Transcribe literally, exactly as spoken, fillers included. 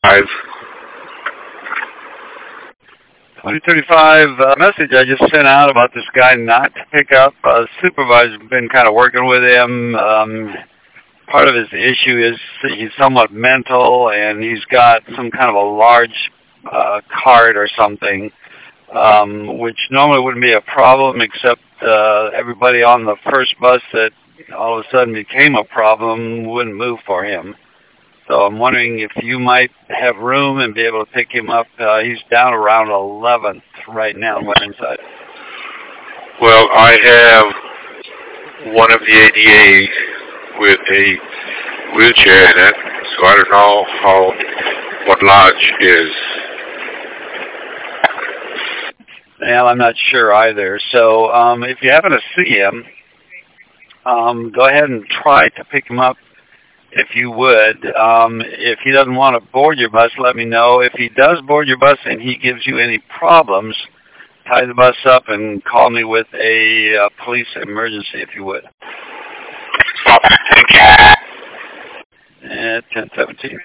twenty thirty-five uh, message I just sent out about this guy not to pick up. Uh, the supervisor's been kind of working with him. Um, part of his issue is he's somewhat mental, and he's got some kind of a large uh, card or something, um, which normally wouldn't be a problem, except uh, everybody on the first bus that all of a sudden became a problem wouldn't move for him. So I'm wondering if you might have room and be able to pick him up. Uh, he's down around eleventh right now on one side. Well, I have one of the A D As with a wheelchair in it, so I don't know how what lodge is. Well, I'm not sure either. So um, if you happen to see him, um, go ahead and try to pick him up if you would. Um, if he doesn't want to board your bus, let me know. If he does board your bus and he gives you any problems, tie the bus up and call me with a uh, police emergency if you would. At ten seventeen.